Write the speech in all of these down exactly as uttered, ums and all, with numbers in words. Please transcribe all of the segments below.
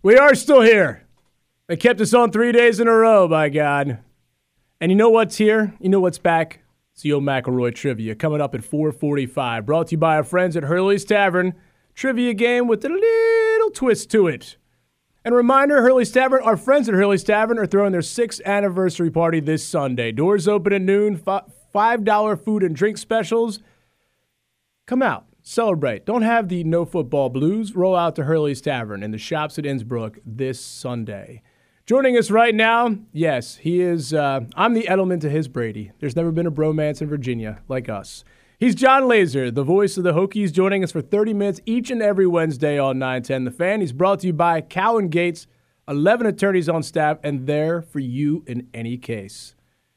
We are still here. They kept us on three days in a row, by God. And you know what's here? You know what's back? It's the Yo McElroy Trivia coming up at four forty-five. Brought to you by our friends at Hurley's Tavern. Trivia game with a little twist to it. And a reminder, Hurley's Tavern, our friends at Hurley's Tavern are throwing their sixth anniversary party this Sunday. Doors open at noon, five dollars food and drink specials. Come out, celebrate. Don't have the no football blues. Roll out to Hurley's Tavern in the shops at Innsbrook this Sunday. Joining us right now, yes, he is, uh, I'm the Edelman to his Brady. There's never been a bromance in Virginia like us. He's John Laser, the voice of the Hokies, joining us for thirty minutes each and every Wednesday on nine ten The Fan. He's brought to you by Cowan Gates, eleven attorneys on staff, and there for you in any case.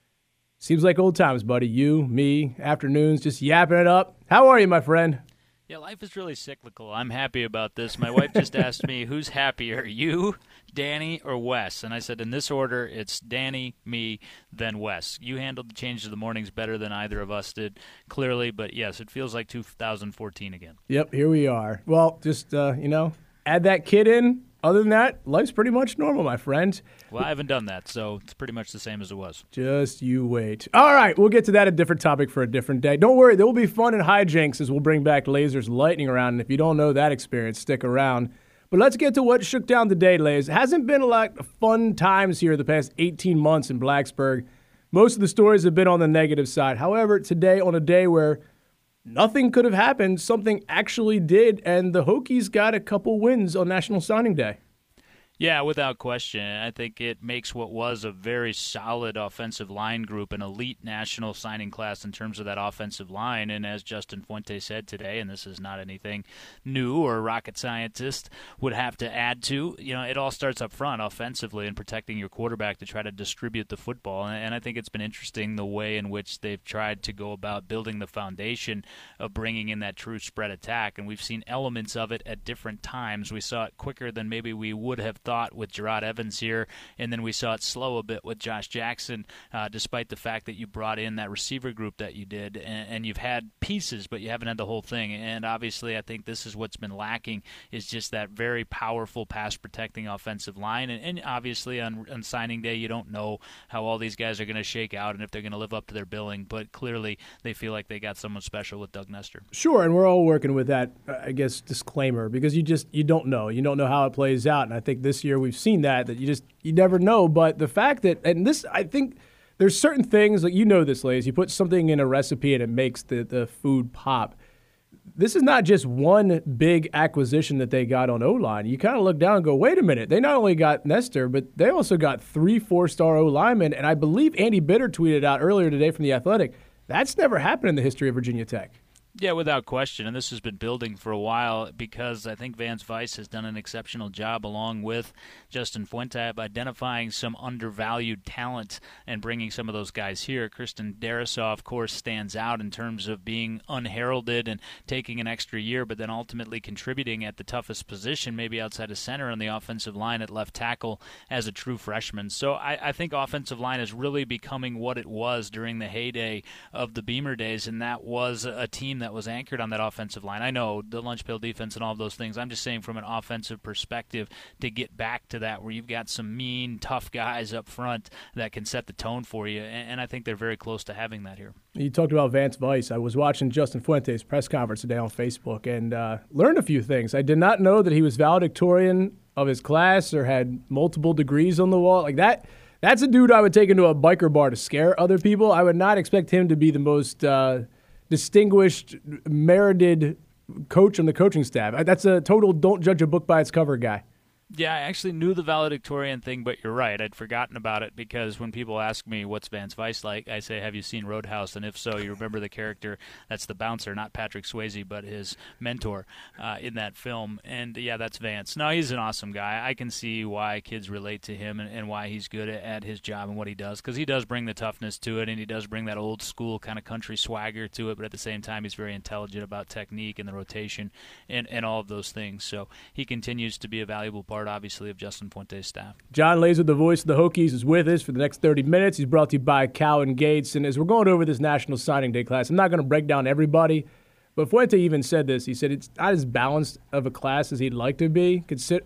Seems like old times, buddy. You, me, afternoons, just yapping it up. How are you, my friend? Yeah, life is really cyclical. I'm happy about this. My wife just asked me, who's happier, you, Danny, or Wes? And I said, in this order, it's Danny, me, then Wes. You handled the change of the mornings better than either of us did, clearly. But, yes, it feels like two thousand fourteen again. Yep, here we are. Well, just, uh, you know, add that kid in. Other than that, life's pretty much normal, my friend. Well, I haven't done that, so it's pretty much the same as it was. Just you wait. All right, we'll get to that, a different topic for a different day. Don't worry, there will be fun and hijinks as we'll bring back Laser's lightning round. And if you don't know that experience, stick around. But let's get to what shook down today, Lays. It hasn't been a lot of fun times here the past eighteen months in Blacksburg. Most of the stories have been on the negative side. However, today, on a day where nothing could have happened, something actually did, and the Hokies got a couple wins on National Signing Day. Yeah, without question. I think it makes what was a very solid offensive line group an elite national signing class in terms of that offensive line. And as Justin Fuente said today, and this is not anything new or rocket scientist would have to add to, you know, it all starts up front offensively and protecting your quarterback to try to distribute the football. And I think it's been interesting the way in which they've tried to go about building the foundation of bringing in that true spread attack. And we've seen elements of it at different times. We saw it quicker than maybe we would have thought with Gerard Evans here, and then we saw it slow a bit with Josh Jackson, uh, despite the fact that you brought in that receiver group that you did, and, and you've had pieces, but you haven't had the whole thing. And obviously, I think this is what's been lacking, is just that very powerful pass-protecting offensive line. And, and obviously, on, on signing day, you don't know how all these guys are going to shake out and if they're going to live up to their billing, but clearly they feel like they got someone special with Doug Nestor. Sure, and we're all working with that, I guess, disclaimer, because you just you don't know. You don't know how it plays out, and I think this year we've seen that, that you just, you never know. But the fact that, and this, I think there's certain things, like you know this, Lays, you put something in a recipe and it makes the, the food pop. This is not just one big acquisition that they got on O-line. You kind of look down and go, wait a minute. They not only got Nestor, but they also got three four-star O-linemen. And I believe Andy Bitter tweeted out earlier today from The Athletic, that's never happened in the history of Virginia Tech. Yeah, without question, and this has been building for a while because I think Vance Vice has done an exceptional job along with Justin Fuente of identifying some undervalued talent and bringing some of those guys here. Kristen Darasaw, of course, stands out in terms of being unheralded and taking an extra year, but then ultimately contributing at the toughest position, maybe outside of center on the offensive line at left tackle as a true freshman. So I, I think offensive line is really becoming what it was during the heyday of the Beamer days, and that was a team that was anchored on that offensive line. I know the lunch pail defense and all of those things. I'm just saying from an offensive perspective to get back to that where you've got some mean, tough guys up front that can set the tone for you, and, and I think they're very close to having that here. You talked about Vance Vice. I was watching Justin Fuente's press conference today on Facebook and uh, learned a few things. I did not know that he was valedictorian of his class or had multiple degrees on the wall. Like that, that's a dude I would take into a biker bar to scare other people. I would not expect him to be the most uh, distinguished, merited coach on the coaching staff. That's a total don't judge a book by its cover guy. Yeah, I actually knew the valedictorian thing, but you're right. I'd forgotten about it because when people ask me what's Vance Vice like, I say, have you seen Roadhouse? And if so, you remember the character that's the bouncer, not Patrick Swayze, but his mentor uh, in that film. And, yeah, that's Vance. No, he's an awesome guy. I can see why kids relate to him and, and why he's good at his job and what he does, because he does bring the toughness to it, and he does bring that old school kind of country swagger to it, but at the same time, he's very intelligent about technique and the rotation and, and all of those things. So he continues to be a valuable part, obviously, of Justin Fuente's staff. John Laser, the voice of the Hokies, is with us for the next thirty minutes. He's brought to you by Cowan Gates. And as we're going over this National Signing Day class, I'm not going to break down everybody, but Fuente even said this. He said it's not as balanced of a class as he'd like to be. Consider,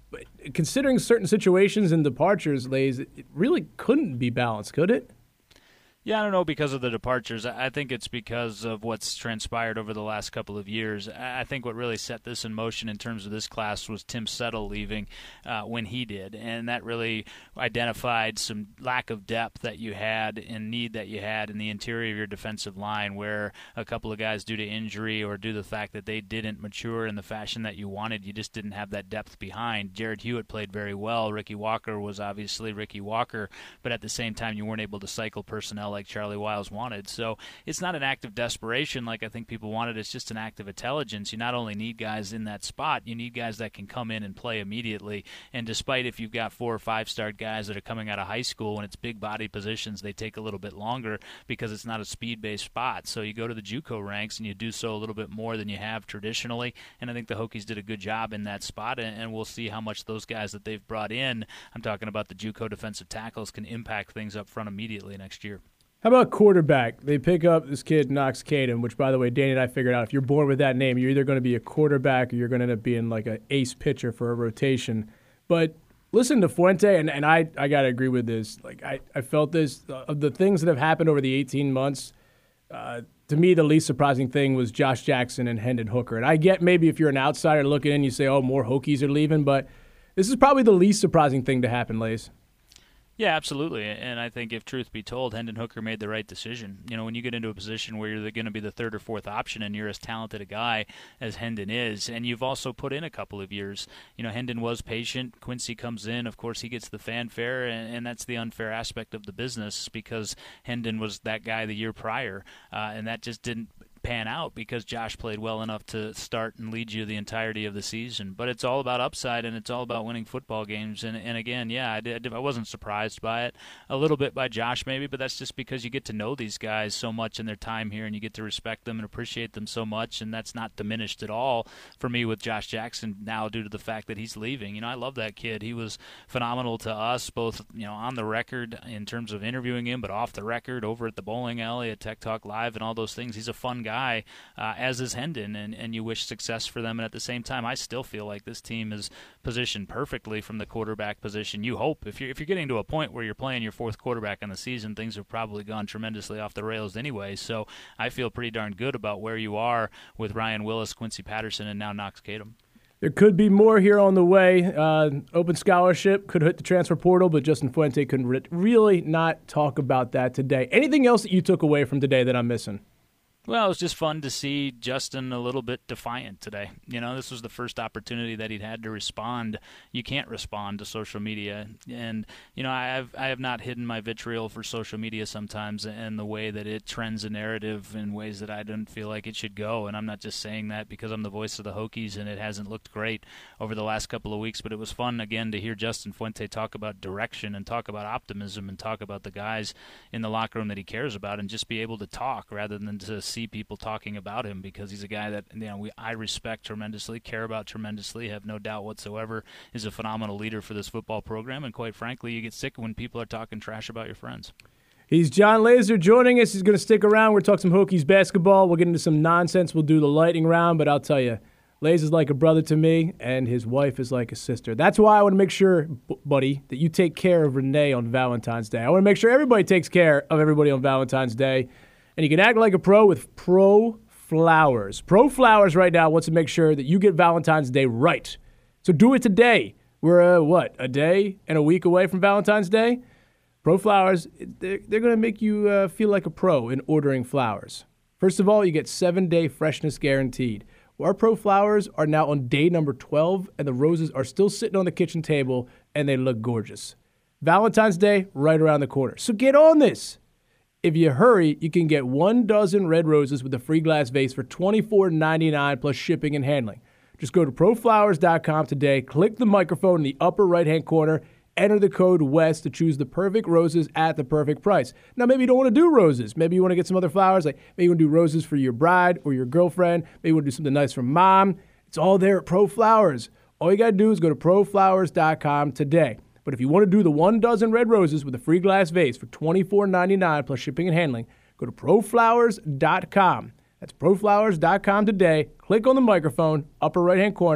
But considering certain situations and departures, Lays, it really couldn't be balanced, could it? Yeah, I don't know because of the departures. I think it's because of what's transpired over the last couple of years. I think what really set this in motion in terms of this class was Tim Settle leaving uh, when he did, and that really identified some lack of depth that you had and need that you had in the interior of your defensive line, where a couple of guys, due to injury or due to the fact that they didn't mature in the fashion that you wanted, you just didn't have that depth behind. Jared Hewitt played very well. Ricky Walker was obviously Ricky Walker, but at the same time, you weren't able to cycle personnel like Charlie Wiles wanted. So it's not an act of desperation like I think people wanted. It's just an act of intelligence. You not only need guys in that spot, you need guys that can come in and play immediately. And despite if you've got four or five-star guys that are coming out of high school and it's big body positions, they take a little bit longer because it's not a speed-based spot. So you go to the JUCO ranks and you do so a little bit more than you have traditionally. And I think the Hokies did a good job in that spot, and we'll see how much those guys that they've brought in, I'm talking about the JUCO defensive tackles, can impact things up front immediately next year. How about quarterback? They pick up this kid, Knox Kadum, which, by the way, Danny and I figured out if you're born with that name, you're either going to be a quarterback or you're going to end up being like an ace pitcher for a rotation. But listen to Fuente, and, and I, I got to agree with this. Like I, I felt this. Of the things that have happened over the eighteen months, uh, to me, the least surprising thing was Josh Jackson and Hendon Hooker. And I get maybe if you're an outsider looking in, you say, oh, more Hokies are leaving. But this is probably the least surprising thing to happen, Lays. Yeah, absolutely. And I think if truth be told, Hendon Hooker made the right decision. You know, when you get into a position where you're going to be the third or fourth option and you're as talented a guy as Hendon is, and you've also put in a couple of years. You know, Hendon was patient. Quincy comes in. Of course, he gets the fanfare, and, and that's the unfair aspect of the business because Hendon was that guy the year prior, uh, and that just didn't pan out because Josh played well enough to start and lead you the entirety of the season. But it's all about upside, and it's all about winning football games. And, and again, yeah, I, did, I wasn't surprised by it. A little bit by Josh maybe, but that's just because you get to know these guys so much in their time here, and you get to respect them and appreciate them so much, and that's not diminished at all for me with Josh Jackson now due to the fact that he's leaving. You know, I love that kid. He was phenomenal to us, both, you know, on the record in terms of interviewing him, but off the record over at the bowling alley at Tech Talk Live and all those things. He's a fun guy. guy, uh, as is Hendon, and, and you wish success for them. And at the same time, I still feel like this team is positioned perfectly from the quarterback position. You hope if you're if you're getting to a point where you're playing your fourth quarterback in the season, things have probably gone tremendously off the rails anyway. So I feel pretty darn good about where you are with Ryan Willis, Quincy Patterson, and now Knox Kadum. There could be more here on the way. Uh, open scholarship could hit the transfer portal, but Justin Fuente couldn't re- really not talk about that today. Anything else that you took away from today that I'm missing? Well, it was just fun to see Justin a little bit defiant today. You know, this was the first opportunity that he'd had to respond. You can't respond to social media. And, you know, I have I have not hidden my vitriol for social media sometimes and the way that it trends a narrative in ways that I don't feel like it should go. And I'm not just saying that because I'm the voice of the Hokies and it hasn't looked great over the last couple of weeks. But it was fun, again, to hear Justin Fuente talk about direction and talk about optimism and talk about the guys in the locker room that he cares about and just be able to talk rather than to see people talking about him, because he's a guy that, you know, we I respect tremendously, care about tremendously, have no doubt whatsoever is a phenomenal leader for this football program. And quite frankly, you get sick when people are talking trash about your friends. He's John Laser joining us. He's going to stick around. We're talking some Hokies basketball. We'll get into some nonsense. We'll do the lightning round, but I'll tell you, Lays is like a brother to me, and his wife is like a sister. That's why I want to make sure, buddy, that you take care of Renee on Valentine's Day. I want to make sure everybody takes care of everybody on Valentine's Day. And you can act like a pro with Pro Flowers. Pro Flowers right now wants to make sure that you get Valentine's Day right. So do it today. We're, uh, what, a day and a week away from Valentine's Day? Pro Flowers, they're, they're going to make you uh, feel like a pro in ordering flowers. First of all, you get seven-day freshness guaranteed. Our Pro Flowers are now on day number twelve, and the roses are still sitting on the kitchen table, and they look gorgeous. Valentine's Day right around the corner. So get on this. If you hurry, you can get one dozen red roses with a free glass vase for twenty-four ninety-nine plus shipping and handling. Just go to pro flowers dot com today, click the microphone in the upper right-hand corner, enter the code WEST to choose the perfect roses at the perfect price. Now, maybe you don't want to do roses. Maybe you want to get some other flowers. Like maybe you want to do roses for your bride or your girlfriend. Maybe you want to do something nice for mom. It's all there at Pro Flowers. All you got to do is go to pro flowers dot com today. But if you want to do the one dozen red roses with a free glass vase for twenty-four ninety-nine plus shipping and handling, go to pro flowers dot com. That's pro flowers dot com today. Click on the microphone, upper right-hand corner,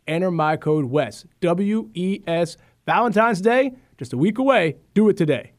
Enter my code WES, W E S. Valentine's Day, just a week away. Do it today.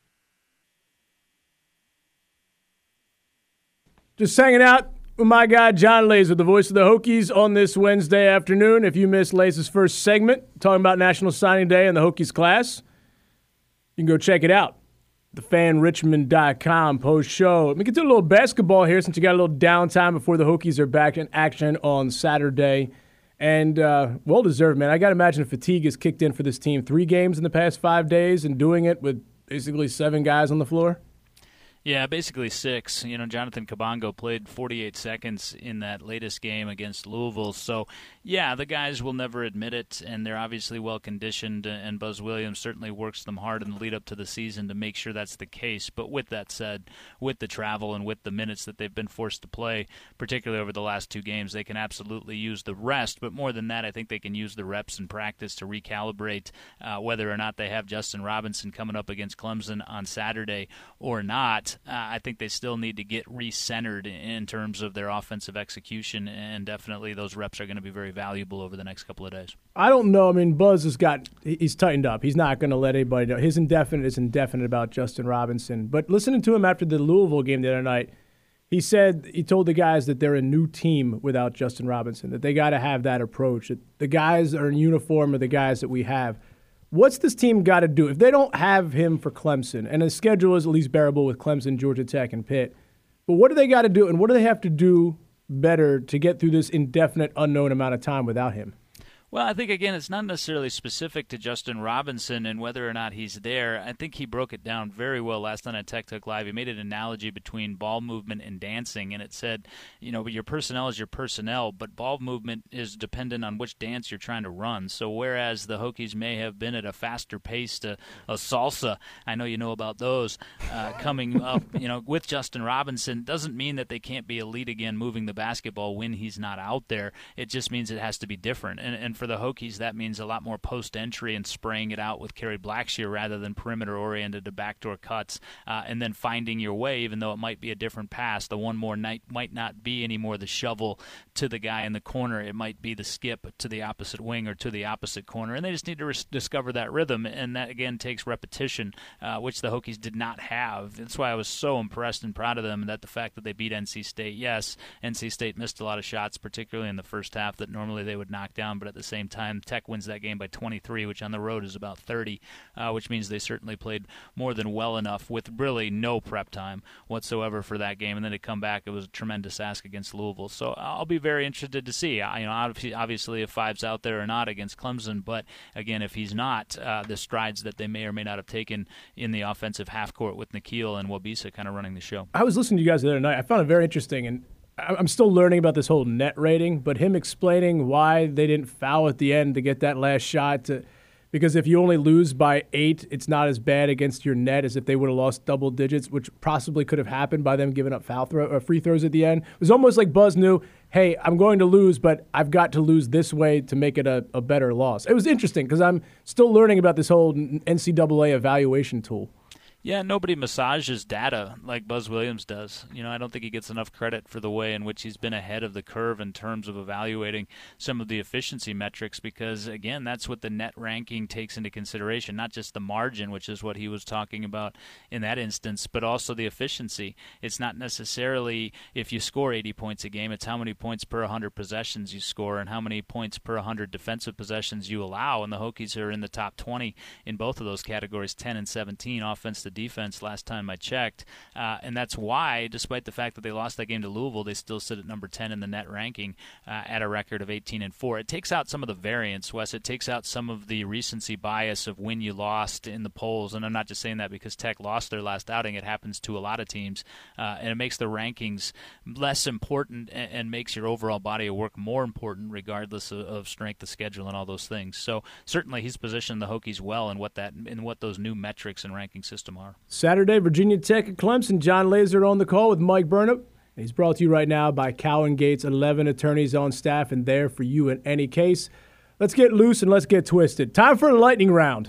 Just hanging out with my guy, John Laser, the voice of the Hokies, on this Wednesday afternoon. If you missed Laser's first segment, talking about National Signing Day and the Hokies class, you can go check it out. the fan richmond dot com post-show. Let me get to a little basketball here since you got a little downtime before the Hokies are back in action on Saturday. And uh, well-deserved, man. I got to imagine fatigue has kicked in for this team. Three games in the past five days and doing it with basically seven guys on the floor. Yeah, basically six. You know, Jonathan Kabongo played forty-eight seconds in that latest game against Louisville. So, yeah, the guys will never admit it, and they're obviously well-conditioned, and Buzz Williams certainly works them hard in the lead-up to the season to make sure that's the case. But with that said, with the travel and with the minutes that they've been forced to play, particularly over the last two games, they can absolutely use the rest. But more than that, I think they can use the reps in practice to recalibrate uh, whether or not they have Justin Robinson coming up against Clemson on Saturday or not. Uh, I think they still need to get re-centered in terms of their offensive execution, and definitely those reps are going to be very valuable over the next couple of days. I don't know. I mean, Buzz has got – he's tightened up. He's not going to let anybody know. His indefinite is indefinite about Justin Robinson. But listening to him after the Louisville game the other night, he said – he told the guys that they're a new team without Justin Robinson, that they got to have that approach, that the guys that are in uniform are the guys that we have. What's this team got to do? If they don't have him for Clemson, and the schedule is at least bearable with Clemson, Georgia Tech, and Pitt, but what do they got to do, and what do they have to do better to get through this indefinite, unknown amount of time without him? Well, I think, again, it's not necessarily specific to Justin Robinson and whether or not he's there. I think he broke it down very well last night on Tech Talk Live. He made an analogy between ball movement and dancing, and it said, you know, your personnel is your personnel, but ball movement is dependent on which dance you're trying to run. So whereas the Hokies may have been at a faster pace to a salsa, I know you know about those, uh, coming up, you know, with Justin Robinson, doesn't mean that they can't be elite again moving the basketball when he's not out there. It just means it has to be different. And, and for the Hokies, that means a lot more post-entry and spraying it out with Kerry Blackshear rather than perimeter-oriented to backdoor cuts, uh, and then finding your way, even though it might be a different pass. The one more night might not be anymore the shovel to the guy in the corner. It might be the skip to the opposite wing or to the opposite corner, and they just need to res- discover that rhythm, and that, again, takes repetition, uh, which the Hokies did not have. That's why I was so impressed and proud of them, that the fact that they beat N C State, yes, N C State missed a lot of shots, particularly in the first half, that normally they would knock down, but at the same time, Tech wins that game by twenty-three, which on the road is about thirty, uh, which means they certainly played more than well enough with really no prep time whatsoever for that game. And then to come back, it was a tremendous ask against Louisville. So I'll be very interested to see. I, you know, obviously if Five's out there or not against Clemson, but again, if he's not, uh, the strides that they may or may not have taken in the offensive half court with Nikhil and Wabisa kind of running the show. I was listening to you guys the other night. I found it very interesting, and I'm still learning about this whole net rating, but him explaining why they didn't foul at the end to get that last shot, to, because if you only lose by eight, it's not as bad against your net as if they would have lost double digits, which possibly could have happened by them giving up foul throw, or free throws at the end. It was almost like Buzz knew, hey, I'm going to lose, but I've got to lose this way to make it a, a better loss. It was interesting because I'm still learning about this whole N C double A evaluation tool. Yeah, nobody massages data like Buzz Williams does. You know, I don't think he gets enough credit for the way in which he's been ahead of the curve in terms of evaluating some of the efficiency metrics because, again, that's what the net ranking takes into consideration, not just the margin, which is what he was talking about in that instance, but also the efficiency. It's not necessarily if you score eighty points a game, it's how many points per one hundred possessions you score and how many points per one hundred defensive possessions you allow, and the Hokies are in the top twenty in both of those categories, ten and seventeen, offense to defense last time I checked, uh, and that's why, despite the fact that they lost that game to Louisville, they still sit at number ten in the net ranking uh, at a record of eighteen and four. It takes out some of the variance, Wes. It takes out some of the recency bias of when you lost in the polls, and I'm not just saying that because Tech lost their last outing. It happens to a lot of teams, uh, and it makes the rankings less important and, and makes your overall body of work more important regardless of, of strength of schedule and all those things. So certainly he's positioned the Hokies well in what that in what those new metrics and ranking system are. Saturday, Virginia Tech and Clemson. John Laser on the call with Mike Burnop. He's brought to you right now by Cowan Gates, eleven attorneys on staff and there for you in any case. Let's get loose and let's get twisted. Time for a lightning round.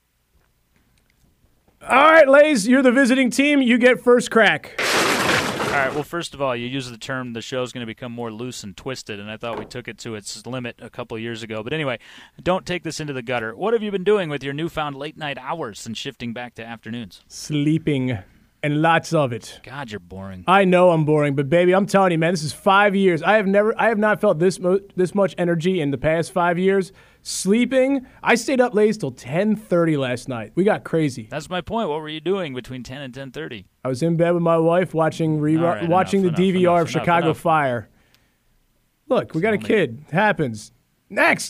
All right, Lays, you're the visiting team. You get first crack. All right, well, first of all, you use the term the show's going to become more loose and twisted, and I thought we took it to its limit a couple years ago. But anyway, don't take this into the gutter. What have you been doing with your newfound late-night hours since shifting back to afternoons? Sleeping, and lots of it. God, you're boring. I know I'm boring, but baby, I'm telling you, man, this is five years. I have never, I have not felt this mo- this much energy in the past five years. Sleeping, I stayed up late till ten thirty last night. We got crazy. That's my point. What were you doing between ten and ten thirty? I was in bed with my wife watching re- right, watching enough, the D V R enough, of enough, Chicago enough. Fire. Look, we got a Tell me. kid. Happens. Next.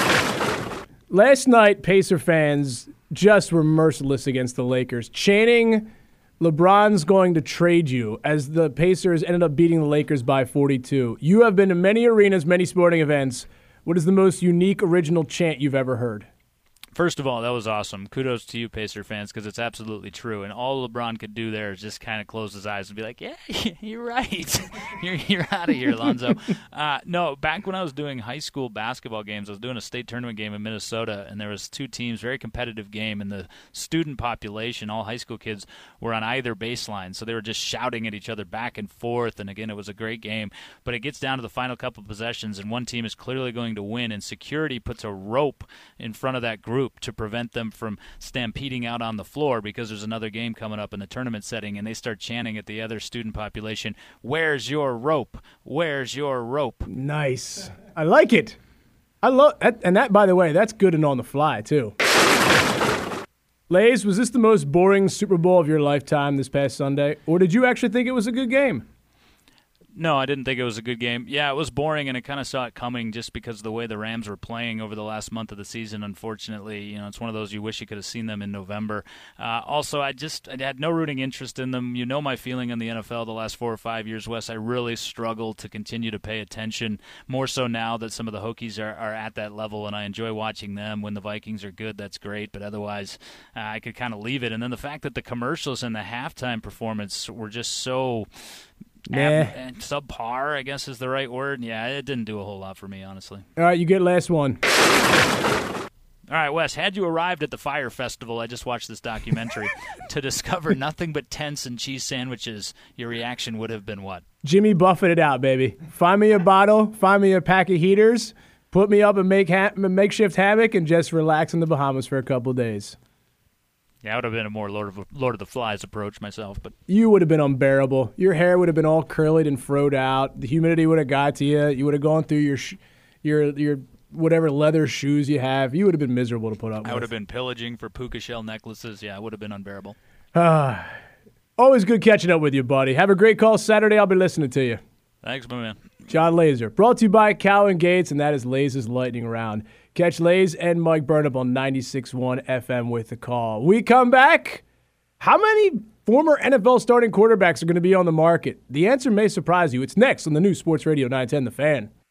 Last night, Pacer fans just were merciless against the Lakers, chanting LeBron's going to trade you as the Pacers ended up beating the Lakers by forty-two. You have been to many arenas, many sporting events. What is the most unique, original chant you've ever heard? First of all, that was awesome. Kudos to you, Pacer fans, because it's absolutely true. And all LeBron could do there is just kind of close his eyes and be like, yeah, you're right. you're you're out of here, Lonzo. Uh, no, back when I was doing high school basketball games, I was doing a state tournament game in Minnesota, and there was two teams, very competitive game, and the student population, all high school kids, were on either baseline. So they were just shouting at each other back and forth, and again, it was a great game. But it gets down to the final couple possessions, and one team is clearly going to win, and security puts a rope in front of that group to prevent them from stampeding out on the floor because there's another game coming up in the tournament setting, and they start chanting at the other student population, "Where's your rope? Where's your rope?" Nice. I like it. I love that, and that, by the way, that's good and on the fly too. Lays, was this the most boring Super Bowl of your lifetime this past Sunday, or did you actually think it was a good game? No, I didn't think it was a good game. Yeah, it was boring, and I kind of saw it coming just because of the way the Rams were playing over the last month of the season. Unfortunately, you know, it's one of those you wish you could have seen them in November. Uh, also, I just I had no rooting interest in them. You know my feeling on the N F L the last four or five years, Wes. I really struggled to continue to pay attention, more so now that some of the Hokies are, are at that level, and I enjoy watching them. When the Vikings are good, that's great, but otherwise uh, I could kind of leave it. And then the fact that the commercials and the halftime performance were just so... Nah. Ab- subpar, I guess is the right word. Yeah, it didn't do a whole lot for me, honestly. All right, you get last one. All right, Wes, had you arrived at the Fire Festival, I just watched this documentary, to discover nothing but tents and cheese sandwiches, your reaction would have been what? Jimmy Buffett it out, baby. Find me a bottle, find me a pack of heaters, put me up and make ha- makeshift hammock, and just relax in the Bahamas for a couple days. Yeah, I would have been a more Lord of, Lord of the Flies approach myself, but You would have been unbearable. Your hair would have been all curly and froed out. The humidity would have got to you. You would have gone through your sh- your your whatever leather shoes you have. You would have been miserable to put up with. I would have been pillaging for puka shell necklaces. Yeah, it would have been unbearable. Ah, always good catching up with you, buddy. Have a great call Saturday. I'll be listening to you. Thanks, my man. John Laser, brought to you by Cowan Gates, and that is Laser's Lightning Round. Catch Lays and Mike Burnup on ninety-six point one F M with the call. We come back. How many former N F L starting quarterbacks are going to be on the market? The answer may surprise you. It's next on the new Sports Radio nine ten The Fan.